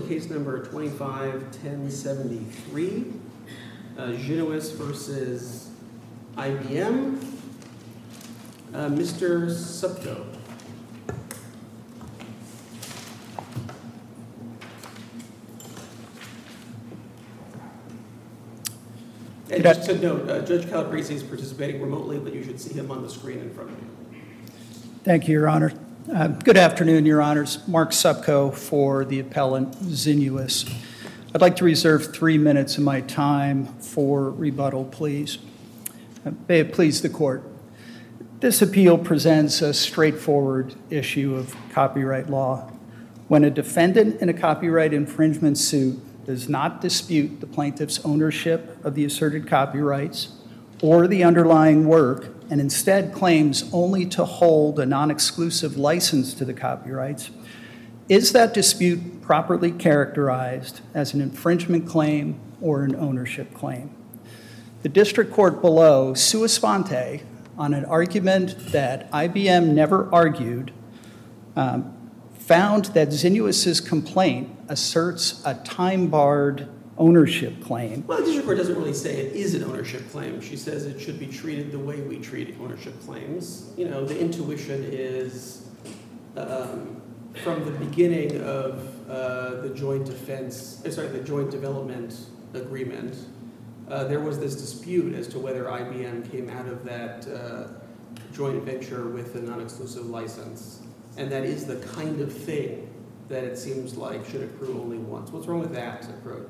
case number 25-1073, Zinuis versus IBM. Mr. Supko. And just to note, Judge Calabrese is participating remotely, but you should see him on the screen in front of you. Thank you, Your Honor. Good afternoon, Your Honors. Mark Supko for the appellant Zinuis. I'd like to reserve 3 minutes of my time for rebuttal, please. May it please the Court. This appeal presents a straightforward issue of copyright law. When a defendant in a copyright infringement suit does not dispute the plaintiff's ownership of the asserted copyrights or the underlying work, and instead claims only to hold a non-exclusive license to the copyrights, is that dispute properly characterized as an infringement claim or an ownership claim? The district court below, sua sponte, on an argument that IBM never argued, found that Zinuis's complaint asserts a time-barred ownership claim. Well, the district court doesn't really say it is an ownership claim. She says it should be treated the way we treat ownership claims. You know, the intuition is from the beginning of the joint development agreement, there was this dispute as to whether IBM came out of that joint venture with a non-exclusive license. And that is the kind of thing that it seems like should accrue only once. What's wrong with that approach?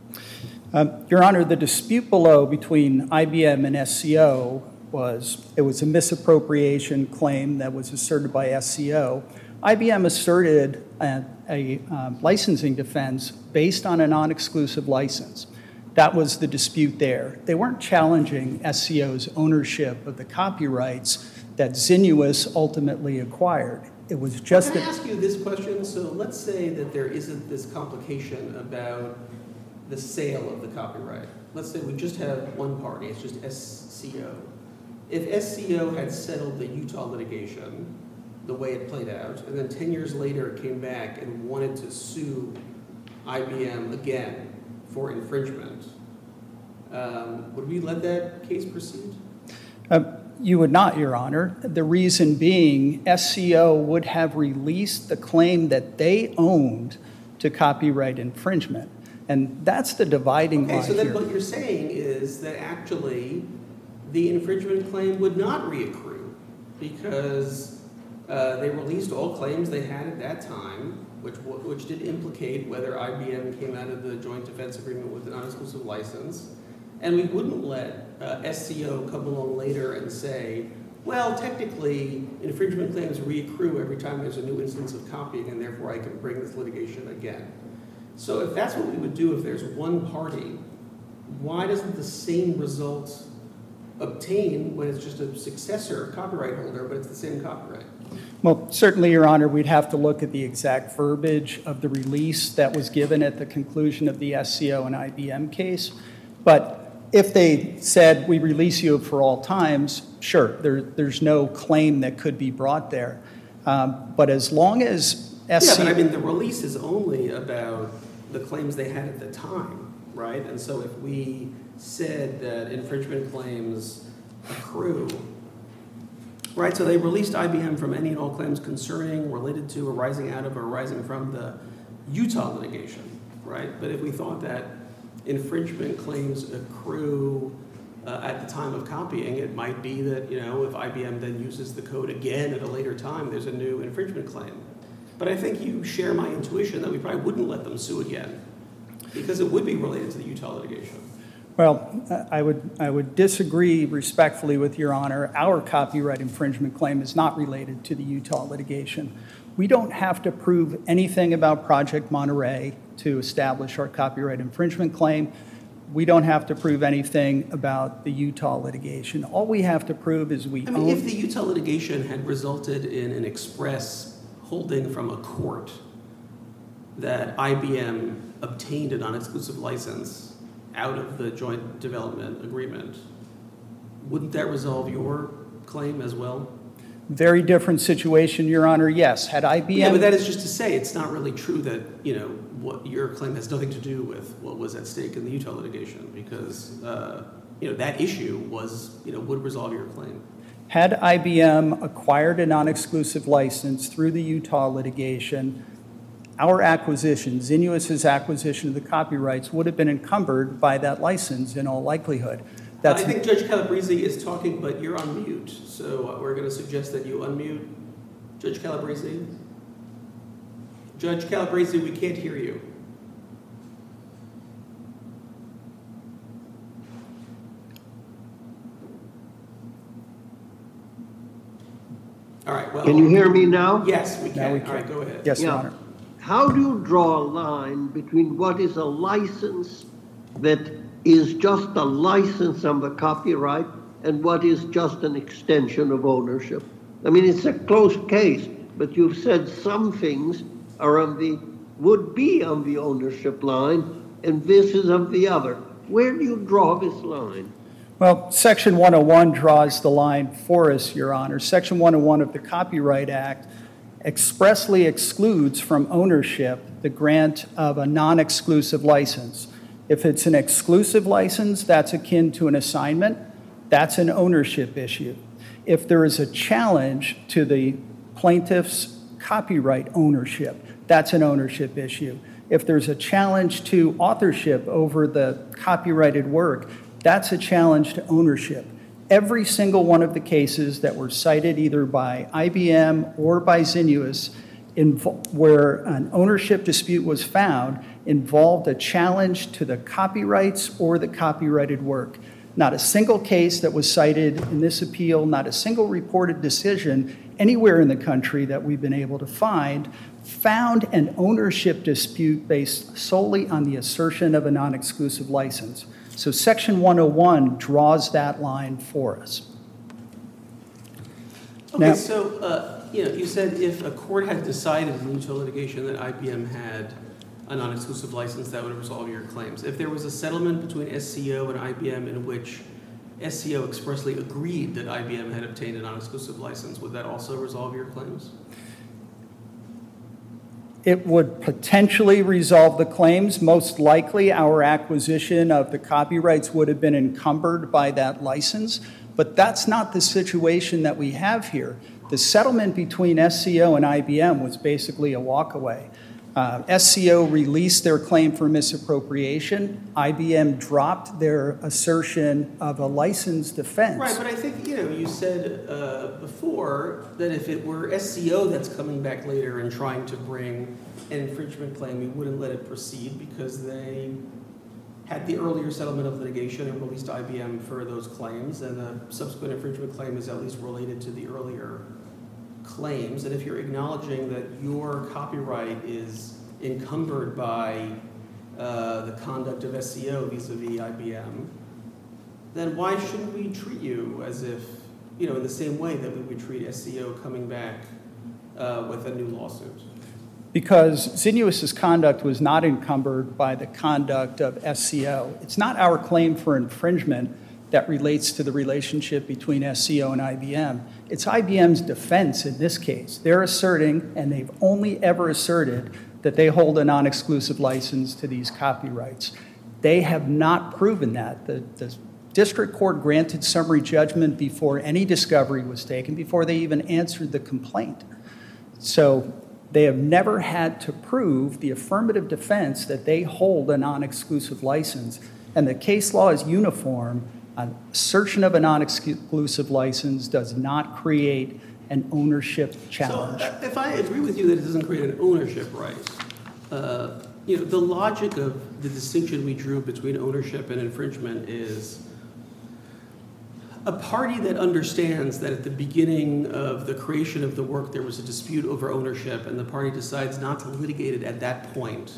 Your Honor, the dispute below between IBM and SCO was a misappropriation claim that was asserted by SCO. IBM asserted a licensing defense based on a non-exclusive license. That was the dispute there. They weren't challenging SCO's ownership of the copyrights that Zinuis ultimately acquired. It was just Can I ask you this question? So let's say that there isn't this complication about the sale of the copyright. Let's say we just have one party, it's just SCO. If SCO had settled the Utah litigation the way it played out, and then 10 years later it came back and wanted to sue IBM again for infringement, would we let that case proceed? You would not, Your Honor. The reason being, SCO would have released the claim that they owned to copyright infringement. And that's the dividing line. Okay, so then what you're saying is that actually the infringement claim would not reaccrue because they released all claims they had at that time, which did implicate whether IBM came out of the joint defense agreement with an non-exclusive license. And we wouldn't let SCO come along later and say, well, technically, infringement claims reaccrue every time there's a new instance of copying, and therefore I can bring this litigation again. So if that's what we would do if there's one party, why doesn't the same result obtain when it's just a successor copyright holder, but it's the same copyright? Well, certainly, Your Honor, we'd have to look at the exact verbiage of the release that was given at the conclusion of the SCO and IBM case. But if they said, we release you for all times, sure, there's no claim that could be brought there. But as long as SCO... Yeah, but I mean, the release is only about the claims they had at the time, right? And so if we said that infringement claims accrue, right? So they released IBM from any and all claims concerning, related to, arising out of, or arising from the Utah litigation, right? But if we thought that infringement claims accrue at the time of copying, it might be that, you know, if IBM then uses the code again at a later time, there's a new infringement claim. But I think you share my intuition that we probably wouldn't let them sue again because it would be related to the Utah litigation. Well, I would disagree respectfully with Your Honor. Our copyright infringement claim is not related to the Utah litigation. We don't have to prove anything about Project Monterey to establish our copyright infringement claim. We don't have to prove anything about the Utah litigation. All we have to prove is we own... if the Utah litigation had resulted in an express holding from a court that IBM obtained a non-exclusive license out of the joint development agreement, wouldn't that resolve your claim as well? Very different situation, Your Honor. Yes, had IBM... Yeah, but that is just to say it's not really true that, what your claim has nothing to do with what was at stake in the Utah litigation because, that issue was, would resolve your claim. Had IBM acquired a non-exclusive license through the Utah litigation, our acquisition, Xinuous's acquisition of the copyrights, would have been encumbered by that license in all likelihood. I think Judge Calabrese is talking, but you're on mute. So we're going to suggest that you unmute. Judge Calabrese? Judge Calabrese, we can't hear you. All right, well... Can you hear me now? Yes, we can. Now we can. All right, go ahead. Yes, Your Honor. How do you draw a line between what is a license that is just a license on the copyright and what is just an extension of ownership? I mean, it's a close case, but you've said some things are would be on the ownership line, and this is on the other. Where do you draw this line? Well, Section 101 draws the line for us, Your Honor. Section 101 of the Copyright Act expressly excludes from ownership the grant of a non-exclusive license. If it's an exclusive license, that's akin to an assignment. That's an ownership issue. If there is a challenge to the plaintiff's copyright ownership, that's an ownership issue. If there's a challenge to authorship over the copyrighted work, that's a challenge to ownership. Every single one of the cases that were cited either by IBM or by Xinuos where an ownership dispute was found involved a challenge to the copyrights or the copyrighted work. Not a single case that was cited in this appeal, not a single reported decision anywhere in the country that we've been able to find found an ownership dispute based solely on the assertion of a non-exclusive license. So Section 101 draws that line for us. Okay, now, so you said if a court had decided in Utah litigation that IBM had a non-exclusive license, that would resolve your claims. If there was a settlement between SCO and IBM in which SCO expressly agreed that IBM had obtained a non-exclusive license, would that also resolve your claims? It would potentially resolve the claims. Most likely, our acquisition of the copyrights would have been encumbered by that license, but that's not the situation that we have here. The settlement between SCO and IBM was basically a walkaway. SCO released their claim for misappropriation. IBM dropped their assertion of a license defense. Right, but I think, you said before that if it were SCO that's coming back later and trying to bring an infringement claim, we wouldn't let it proceed because they had the earlier settlement of litigation and released IBM for those claims, and the subsequent infringement claim is at least related to the earlier claims. And if you're acknowledging that your copyright is encumbered by the conduct of SCO vis-a-vis IBM, then why shouldn't we treat you as if, in the same way that we would treat SCO coming back with a new lawsuit? Because Xinuos's conduct was not encumbered by the conduct of SCO. It's not our claim for infringement that relates to the relationship between SCO and IBM. It's IBM's defense in this case. They're asserting, and they've only ever asserted, that they hold a non-exclusive license to these copyrights. They have not proven that. The district court granted summary judgment before any discovery was taken, before they even answered the complaint. So they have never had to prove the affirmative defense that they hold a non-exclusive license. And the case law is uniform. An assertion of a non-exclusive license does not create an ownership challenge. So if I agree with you that it doesn't create an ownership right, the logic of the distinction we drew between ownership and infringement is a party that understands that at the beginning of the creation of the work there was a dispute over ownership and the party decides not to litigate it at that point,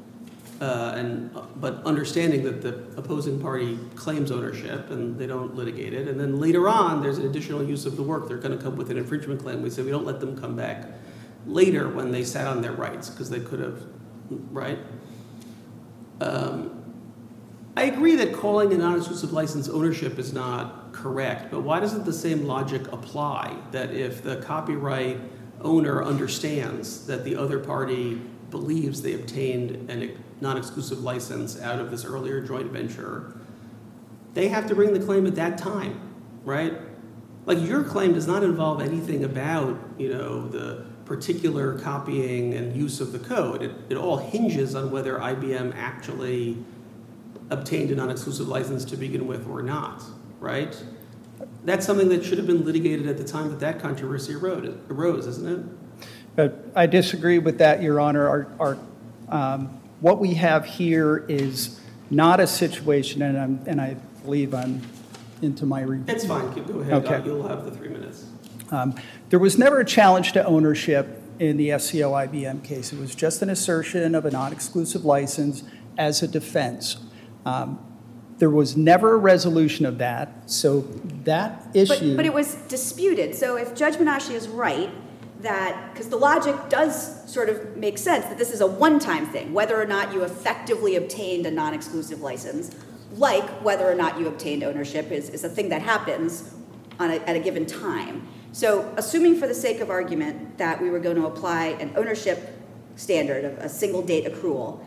but understanding that the opposing party claims ownership and they don't litigate it, and then later on there's an additional use of the work, they're going to come with an infringement claim. We say we don't let them come back later when they sat on their rights because they could have, right? I agree that calling a non-exclusive license ownership is not correct, but why doesn't the same logic apply? That if the copyright owner understands that the other party believes they obtained a non-exclusive license out of this earlier joint venture, they have to bring the claim at that time, right? Like, your claim does not involve anything about, the particular copying and use of the code. It all hinges on whether IBM actually obtained a non-exclusive license to begin with or not, right? That's something that should have been litigated at the time that controversy arose, isn't it? But I disagree with that, Your Honor. What we have here is not a situation, and I believe I'm into my review. It's fine. Go ahead. Okay. You'll have the 3 minutes. There was never a challenge to ownership in the SCO IBM case. It was just an assertion of a non-exclusive license as a defense. There was never a resolution of that, so that issue... But it was disputed. So if Judge Menashe is right, that, because the logic does sort of make sense, that this is a one-time thing, whether or not you effectively obtained a non-exclusive license, like whether or not you obtained ownership is a thing that happens at a given time. So assuming for the sake of argument that we were going to apply an ownership standard of a single date accrual,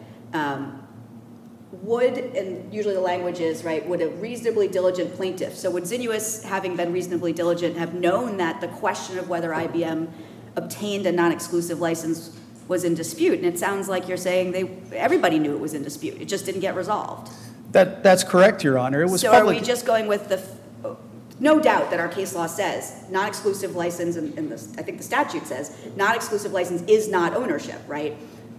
and usually the language is, right, would a reasonably diligent plaintiff, so would Zinuous, having been reasonably diligent, have known that the question of whether IBM obtained a non-exclusive license was in dispute? And it sounds like you're saying everybody knew it was in dispute. It just didn't get resolved. That's correct, Your Honor. It was so public. Are we just going with no doubt that our case law says non-exclusive license, and I think the statute says non-exclusive license is not ownership, right?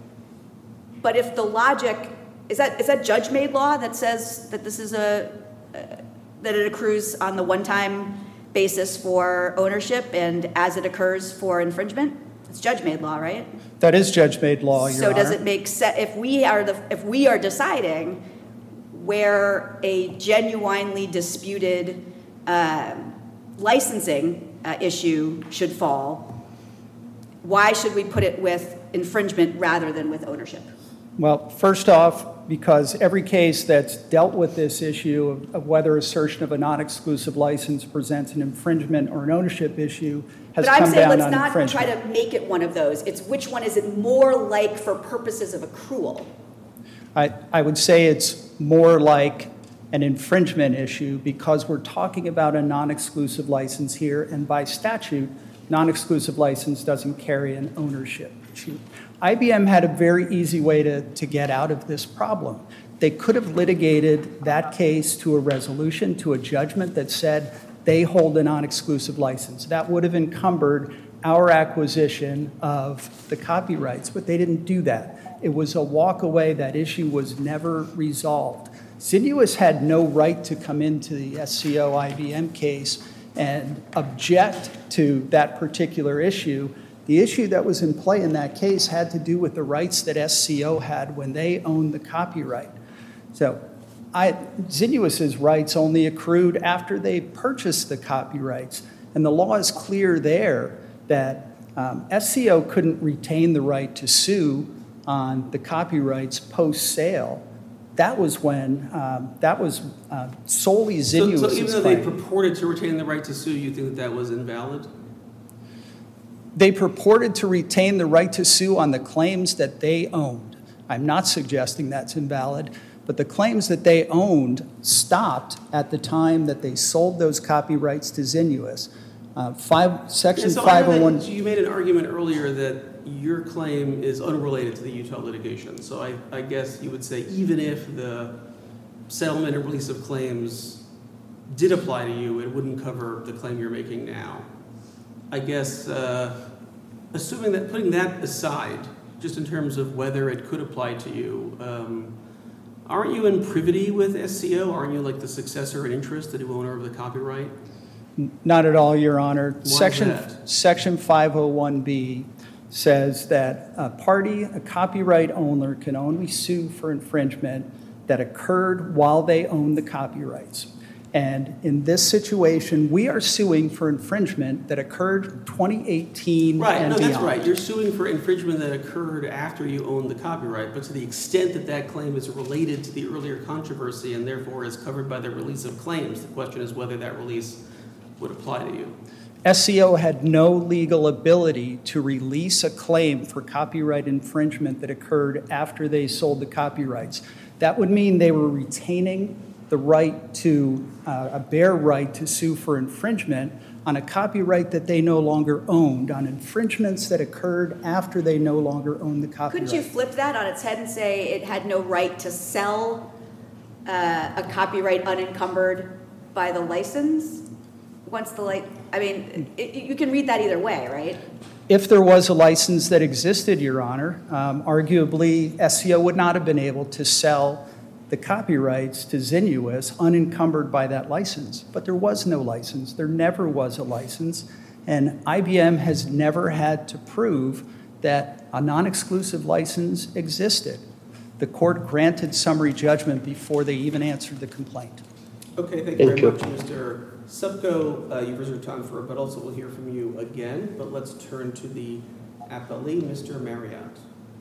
But if the logic... Is that judge-made law that says that this is that it accrues on the one-time basis for ownership and as it occurs for infringement? It's judge-made law, right? That is judge-made law, Your Honor. So does it make sense if we are deciding where a genuinely disputed licensing issue should fall? Why should we put it with infringement rather than with ownership? Well, first off, because every case that's dealt with this issue of whether assertion of a non-exclusive license presents an infringement or an ownership issue has come down on infringement. But I'm saying let's not try to make it one of those. It's which one is it more like for purposes of accrual? I would say it's more like an infringement issue because we're talking about a non-exclusive license here, and by statute, non-exclusive license doesn't carry an ownership issue. IBM had a very easy way to get out of this problem. They could have litigated that case to a resolution, to a judgment that said they hold a non-exclusive license. That would have encumbered our acquisition of the copyrights, but they didn't do that. It was a walk away. That issue was never resolved. Zinuous had no right to come into the SCO IBM case and object to that particular issue. The issue that was in play in that case had to do with the rights that SCO had when they owned the copyright. So Zinuous's rights only accrued after they purchased the copyrights. And the law is clear there that SCO couldn't retain the right to sue on the copyrights post-sale. That was when, solely Zinuous's So even though claim. they purported to retain the right to sue, you think that was invalid? They purported to retain the right to sue on the claims that they owned. I'm not suggesting that's invalid, but the claims that they owned stopped at the time that they sold those copyrights to Zinuous. Section 501... You made an argument earlier that your claim is unrelated to the Utah litigation. So I guess you would say even if the settlement and release of claims did apply to you, it wouldn't cover the claim you're making now. I guess, assuming that, putting that aside, just in terms of whether it could apply to you, aren't you in privity with SCO? Aren't you like the successor in interest, the new owner of the copyright? Not at all, Your Honor. Why is that? Section 501B says that a copyright owner can only sue for infringement that occurred while they own the copyrights. And in this situation, we are suing for infringement that occurred in 2018 Right, and no, that's beyond. right. You're suing for infringement that occurred after you owned the copyright, but to the extent that that claim is related to the earlier controversy and therefore is covered by the release of claims, the question is whether that release would apply to you. SCO had no legal ability to release a claim for copyright infringement that occurred after they sold the copyrights. That would mean they were retaining the right to, a bare right to sue for infringement on a copyright that they no longer owned, on infringements that occurred after they no longer owned the copyright. Couldn't you flip that on its head and say it had no right to sell a copyright unencumbered by the license? Once the you can read that either way, right? If there was a license that existed, Your Honor, arguably SCO would not have been able to sell the copyrights to Zenuous unencumbered by that license. But there was no license. There never was a license. And IBM has never had to prove that a non-exclusive license existed. The court granted summary judgment before they even answered the complaint. Okay, thank you very much, Mr. Subko. You've reserved time for rebuttal, so we'll hear from you again. But let's turn to the appellee, Mr. Marriott.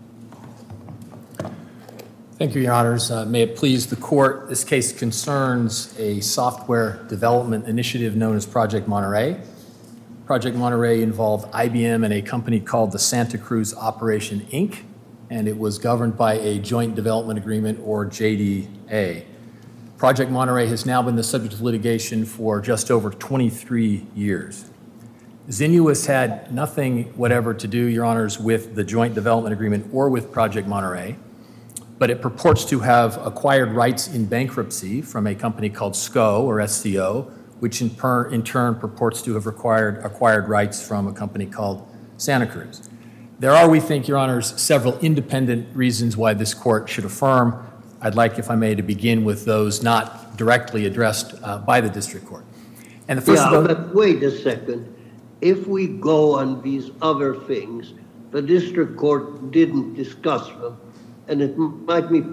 Thank you, Your Honors. May it please the court, this case concerns a software development initiative known as Project Monterey. Project Monterey involved IBM and a company called the Santa Cruz Operation, Inc., and it was governed by a joint development agreement, or JDA. Project Monterey has now been the subject of litigation for just over 23 years. Zenuous had nothing whatever to do, Your Honors, with the joint development agreement or with Project Monterey, but it purports to have acquired rights in bankruptcy from a company called SCO, or SCO, which in turn purports to have acquired rights from a company called Santa Cruz. There are, we think, Your Honors, several independent reasons why this court should affirm. I'd like, if I may, to begin with those not directly addressed by the district court. And the first of those, but wait a second. If we go on these other things, the district court didn't discuss them, and it might be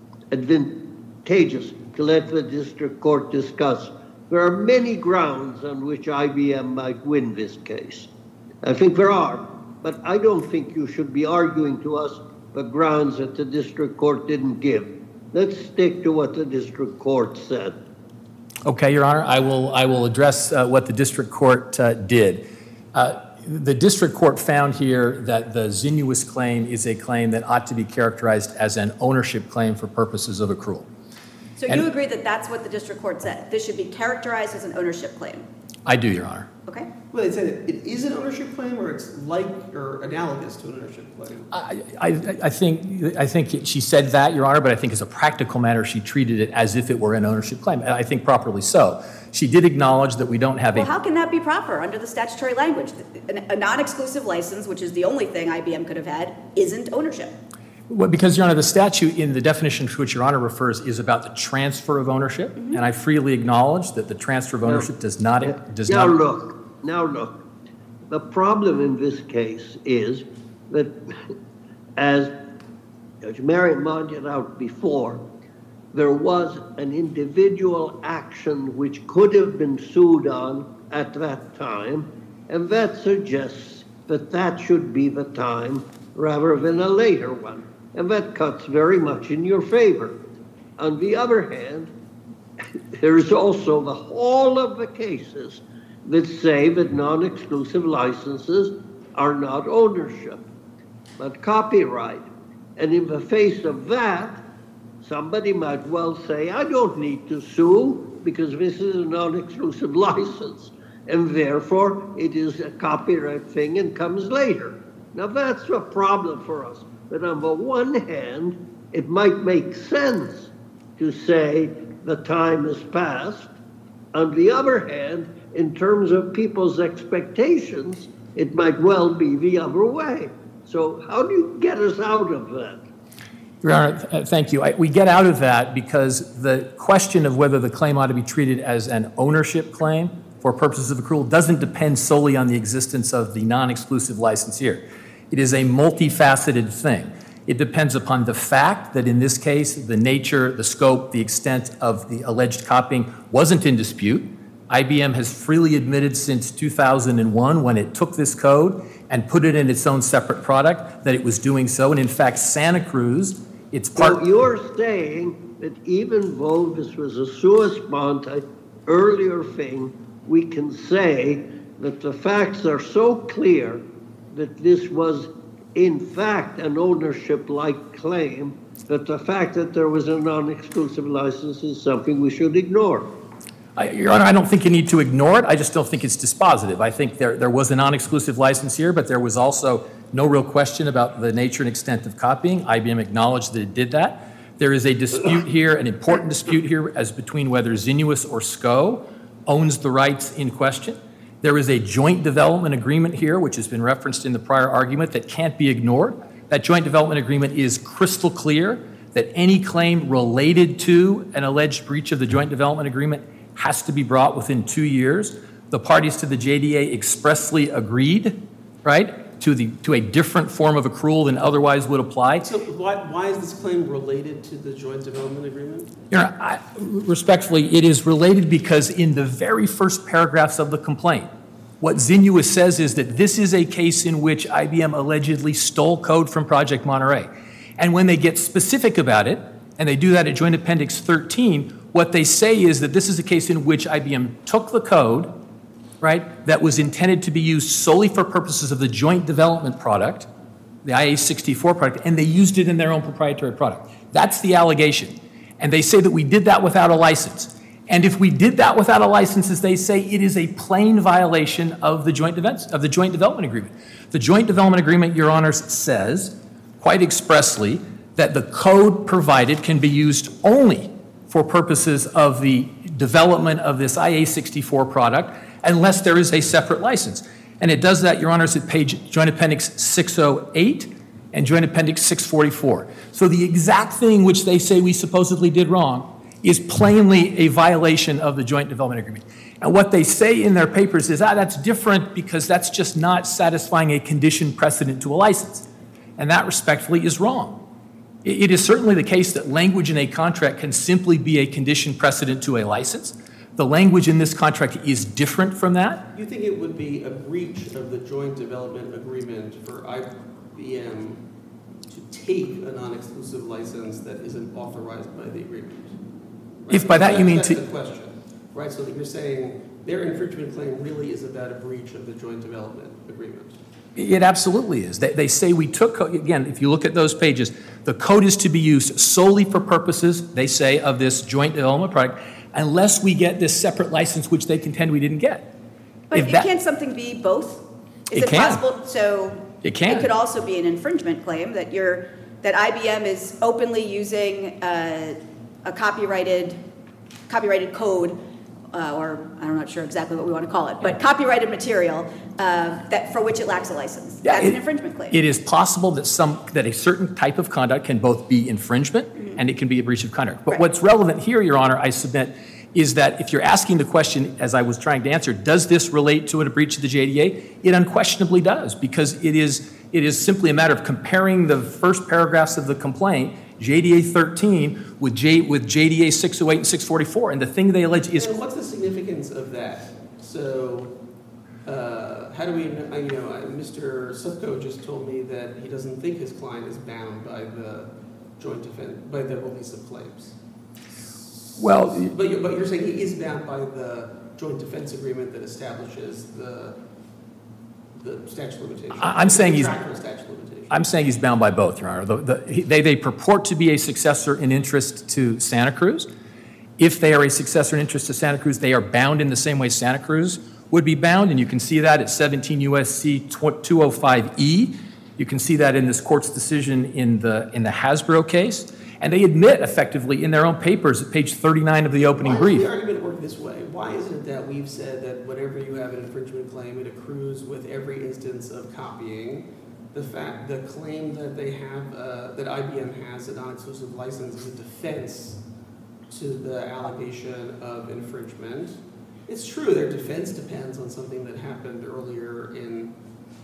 advantageous to let the district court discuss. There are many grounds on which IBM might win this case. I think there are, but I don't think you should be arguing to us the grounds that the district court didn't give. Let's stick to what the district court said. okay, Your Honor, I will address what the district court did. The district court found here that the Zenuous claim is a claim that ought to be characterized as an ownership claim for purposes of accrual. So you agree that that's what the district court said? This should be characterized as an ownership claim? I do, Your Honor. Okay. Well, they said it is an ownership claim, or it's like or analogous to an ownership claim? I think she said that, Your Honor, but I think as a practical matter, she treated it as if it were an ownership claim. I think properly so. She did acknowledge that we don't have Well, how can that be proper under the statutory language? A non-exclusive license, which is the only thing IBM could have had, isn't ownership. Well, because, Your Honor, the statute in the definition to which Your Honor refers is about the transfer of ownership, and I freely acknowledge that the transfer of ownership does not. Now look, the problem in this case is that, as Judge Merritt pointed out before, there was an individual action which could have been sued on at that time, and that suggests that that should be the time rather than a later one, and that cuts very much in your favor. On the other hand, there's also the whole of the cases that say that non-exclusive licenses are not ownership, but copyright. And in the face of that, somebody might well say, I don't need to sue because this is a non-exclusive license, and therefore it is a copyright thing and comes later. Now that's a problem for us. But on the one hand, it might make sense to say the time has passed. On the other hand, in terms of people's expectations, it might well be the other way. So how do you get us out of that? Your Honor, thank you. We get out of that because the question of whether the claim ought to be treated as an ownership claim for purposes of accrual doesn't depend solely on the existence of the non-exclusive license here. It is a multifaceted thing. It depends upon the fact that in this case, the nature, the scope, the extent of the alleged copying wasn't in dispute. IBM has freely admitted since 2001, when it took this code and put it in its own separate product, that it was doing so. And in fact, Santa Cruz, it's part... So you're saying that even though this was a sua sponte earlier thing, we can say that the facts are so clear that this was in fact an ownership-like claim, that the fact that there was a non-exclusive license is something we should ignore. Your Honor, I don't think you need to ignore it. I just don't think it's dispositive. I think there was a non-exclusive license here, but there was also no real question about the nature and extent of copying. IBM acknowledged that it did that. There is a dispute here, an important dispute here, as between whether Xinuos or SCO owns the rights in question. There is a joint development agreement here, which has been referenced in the prior argument, that can't be ignored. That joint development agreement is crystal clear that any claim related to an alleged breach of the joint development agreement has to be brought within 2 years. The parties to the JDA expressly agreed, right, to a different form of accrual than otherwise would apply. So why is this claim related to the joint development agreement? Your Honor, respectfully, it is related because in the very first paragraphs of the complaint, what Xinuos says is that this is a case in which IBM allegedly stole code from Project Monterey. And when they get specific about it, and they do that at Joint Appendix 13, what they say is that this is a case in which IBM took the code, right, that was intended to be used solely for purposes of the joint development product, the IA-64 product, and they used it in their own proprietary product. That's the allegation. And they say that we did that without a license. And if we did that without a license, as they say, it is a plain violation of the joint development agreement. The joint development agreement, Your Honors, says quite expressly that the code provided can be used only for purposes of the development of this IA-64 product unless there is a separate license. And it does that, Your Honors, at Joint Appendix 608 and Joint Appendix 644. So the exact thing which they say we supposedly did wrong is plainly a violation of the joint development agreement. And what they say in their papers is, that's different because that's just not satisfying a condition precedent to a license. And that, respectfully, is wrong. It is certainly the case that language in a contract can simply be a condition precedent to a license. The language in this contract is different from that. You think it would be a breach of the joint development agreement for IBM to take a non-exclusive license that isn't authorized by the agreement? Right? If by that you mean that's to... the question, right? So that you're saying their infringement claim really is about a breach of the joint development agreement. It absolutely is. They say we took, again, if you look at those pages, the code is to be used solely for purposes, they say, of this joint development product, unless we get this separate license, which they contend we didn't get. But can't something be both? Is it can. possible? So it can. It could also be an infringement claim that IBM is openly using a copyrighted code, or I'm not sure exactly what we want to call it, but copyrighted material that for which it lacks a license. That's an infringement claim. It is possible that a certain type of conduct can both be infringement and it can be a breach of contract. But what's relevant here, Your Honor, I submit, is that if you're asking the question, as I was trying to answer, does this relate to a breach of the JDA? It unquestionably does, because it is simply a matter of comparing the first paragraphs of the complaint, JDA 13, with JDA 608 and 644, and the thing they allege is... And what's the significance of that? So how do we, Mr. Sufco just told me that he doesn't think his client is bound by the by the release of claims. Well, but you're saying he is bound by the joint defense agreement that establishes the statute of limitations. I'm saying he's bound by both, Your Honor. They purport to be a successor in interest to Santa Cruz. If they are a successor in interest to Santa Cruz, they are bound in the same way Santa Cruz would be bound, and you can see that at 17 U.S.C. 205E. You can see that in this court's decision in the Hasbro case. And they admit effectively in their own papers at page 39 of the opening brief. Why does the argument work this way? Why isn't it that we've said that whenever you have an infringement claim, it accrues with every instance of copying? The claim that they have, that IBM has a non-exclusive license is a defense to the allegation of infringement. It's true, their defense depends on something that happened earlier in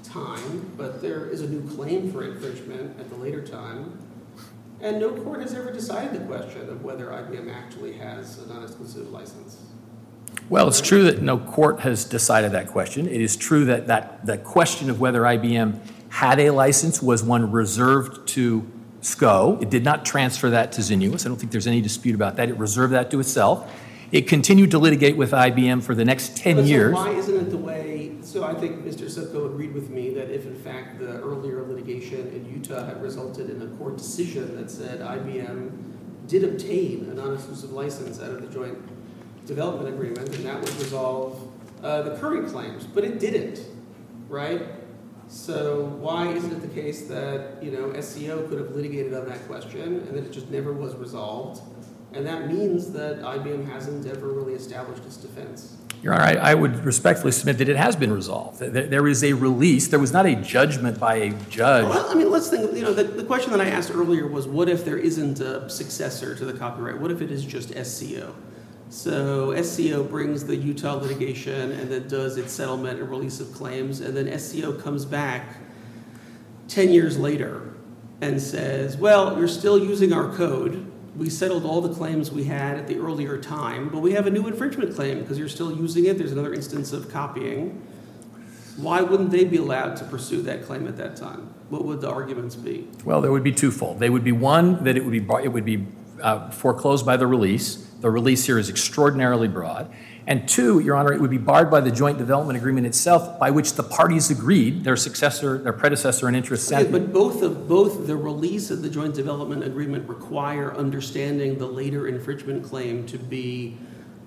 time, but there is a new claim for infringement at the later time. And no court has ever decided the question of whether IBM actually has a non-exclusive license. Well, it's true that no court has decided that question. It is true that the question of whether IBM had a license was one reserved to SCO. It did not transfer that to Zinnuous. I don't think there's any dispute about that. It reserved that to itself. It continued to litigate with IBM for the next 10 years. So why isn't it the way, so I think Mr. Sipko agreed with me that if in fact the earlier litigation in Utah had resulted in a court decision that said IBM did obtain a non-exclusive license out of the joint development agreement, and that would resolve the current claims, but it didn't, right? So why isn't it the case that, SCO could have litigated on that question and that it just never was resolved? And that means that IBM hasn't ever really established its defense. Your Honor, I would respectfully submit that it has been resolved. There is a release. There was not a judgment by a judge. Well, I mean, let's think, the question that I asked earlier was, what if there isn't a successor to the copyright? What if it is just SCO? So SCO brings the Utah litigation and then does its settlement and release of claims, and then SCO comes back 10 years later and says, well, you're still using our code. We settled all the claims we had at the earlier time, but we have a new infringement claim because you're still using it. There's another instance of copying. Why wouldn't they be allowed to pursue that claim at that time? What would the arguments be? Well, there would be twofold. They would be, one, that it would be foreclosed by the release. The release here is extraordinarily broad. And two, Your Honor, it would be barred by the joint development agreement itself, by which the parties agreed, their predecessor in interest. Okay, but both the release of the joint development agreement require understanding the later infringement claim to be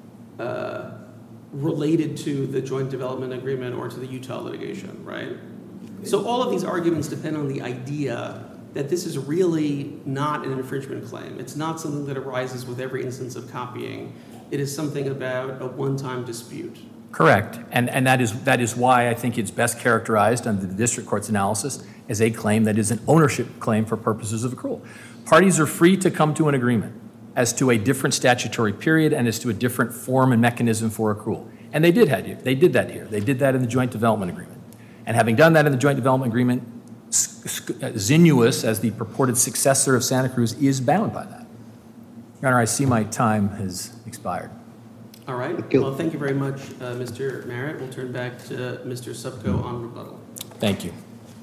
related to the joint development agreement or to the Utah litigation, right? So all of these arguments depend on the idea that this is really not an infringement claim. It's not something that arises with every instance of copying. It is something about a one-time dispute. Correct. And that is why I think it's best characterized under the district court's analysis as a claim that is an ownership claim for purposes of accrual. Parties are free to come to an agreement as to a different statutory period and as to a different form and mechanism for accrual. And they did that here. They did that in the joint development agreement. And having done that in the joint development agreement, Zinnuous, as the purported successor of Santa Cruz, is bound by that. Your Honor, I see my time has expired. All right. Well, thank you very much, Mr. Merritt. We'll turn back to Mr. Supko on rebuttal. Thank you.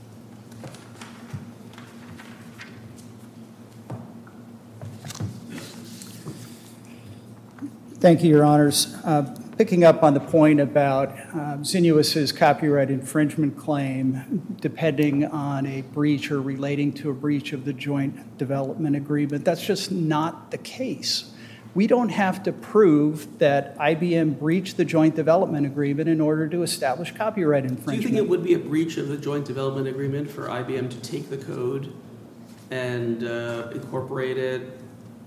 Thank you, Your Honors. Picking up on the point about Zinnuous's copyright infringement claim, depending on a breach or relating to a breach of the joint development agreement, that's just not the case. We don't have to prove that IBM breached the joint development agreement in order to establish copyright infringement. Do you think it would be a breach of the joint development agreement for IBM to take the code and incorporate it,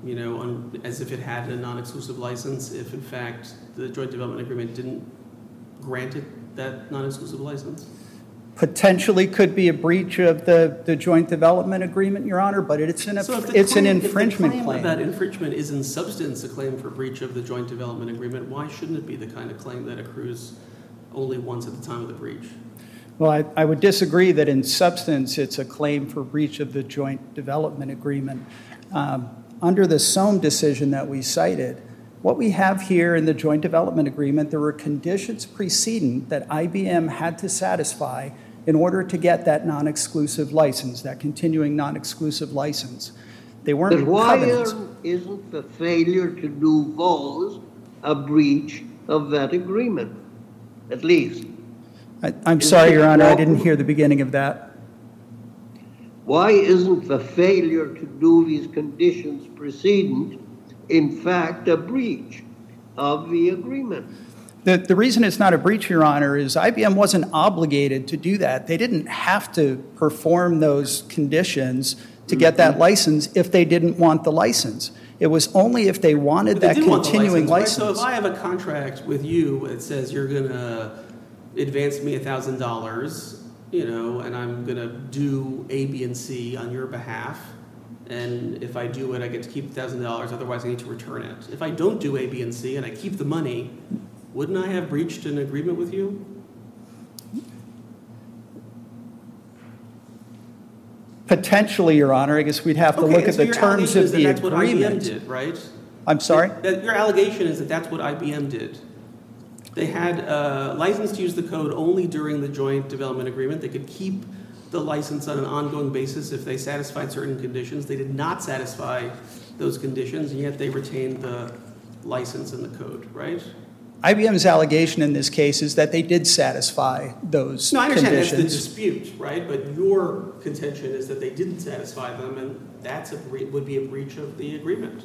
as if it had a non-exclusive license, if in fact the joint development agreement didn't grant it that non-exclusive license? Potentially could be a breach of the joint development agreement, Your Honor, but it's an infringement claim. If the claim about infringement is in substance a claim for breach of the joint development agreement, why shouldn't it be the kind of claim that accrues only once at the time of the breach? Well, I would disagree that in substance it's a claim for breach of the joint development agreement. Under the Sohm decision that we cited, what we have here in the joint development agreement, there were conditions precedent that IBM had to satisfy in order to get that non-exclusive license, that continuing non-exclusive license. They weren't covenants. Why isn't the failure to do those a breach of that agreement, at least? I'm sorry, Your Honor, I didn't hear the beginning of that. Why isn't the failure to do these conditions precedent, in fact, a breach of the agreement? The reason it's not a breach, Your Honor, is IBM wasn't obligated to do that. They didn't have to perform those conditions to get that license if they didn't want the license. It was only if they wanted that continuing license. Right? So if I have a contract with you that says you're going to advance me $1,000, and I'm going to do A, B, and C on your behalf, and if I do it, I get to keep $1,000, otherwise I need to return it. If I don't do A, B, and C, and I keep the money, wouldn't I have breached an agreement with you? Potentially, Your Honor. I guess we'd have to Okay, look and at so the your terms allegation of is that the that's what IBM agreement. did, right? I'm sorry? Your allegation is that that's what IBM did. They had a license to use the code only during the joint development agreement. They could keep the license on an ongoing basis if they satisfied certain conditions. They did not satisfy those conditions, and yet they retained the license and the code, right? IBM's allegation in this case is that they did satisfy those No, I understand that's the conditions. dispute, right? But your contention is that they didn't satisfy them, and that's would be a breach of the agreement.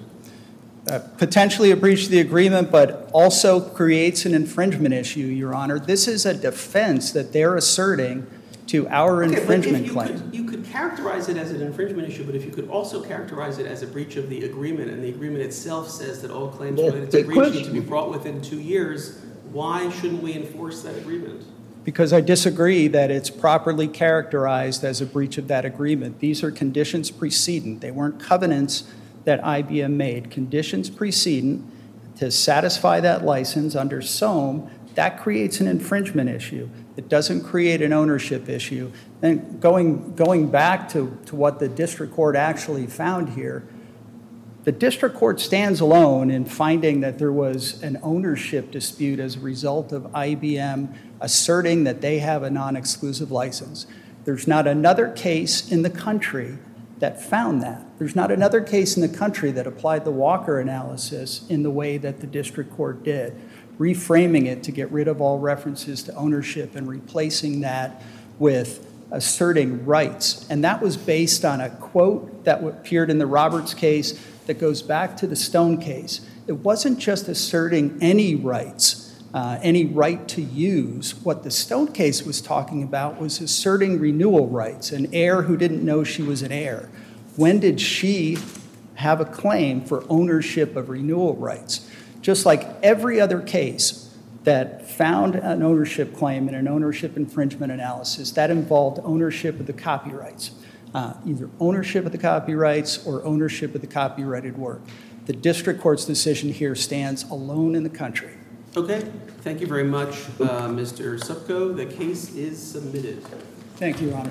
Potentially a breach of the agreement, but also creates an infringement issue, Your Honor. This is a defense that they're asserting to our infringement claim. You could characterize it as an infringement issue, but if you could also characterize it as a breach of the agreement, and the agreement itself says that all claims related to breach need to be brought within 2 years, why shouldn't we enforce that agreement? Because I disagree that it's properly characterized as a breach of that agreement. These are conditions precedent. They weren't covenants that IBM made. Conditions precedent to satisfy that license under SOAM, that creates an infringement issue. It doesn't create an ownership issue. And going back to what the district court actually found here, the district court stands alone in finding that there was an ownership dispute as a result of IBM asserting that they have a non-exclusive license. There's not another case in the country that found that. There's not another case in the country that applied the Walker analysis in the way that the district court did, reframing it to get rid of all references to ownership and replacing that with asserting rights. And that was based on a quote that appeared in the Roberts case that goes back to the Stone case. It wasn't just asserting any rights, any right to use. What the Stone case was talking about was asserting renewal rights, an heir who didn't know she was an heir. When did she have a claim for ownership of renewal rights? Just like every other case that found an ownership claim in an ownership infringement analysis, that involved ownership of the copyrights, either ownership of the copyrights or ownership of the copyrighted work. The district court's decision here stands alone in the country. Okay, thank you very much, Mr. Supko. The case is submitted. Thank you, Your Honor.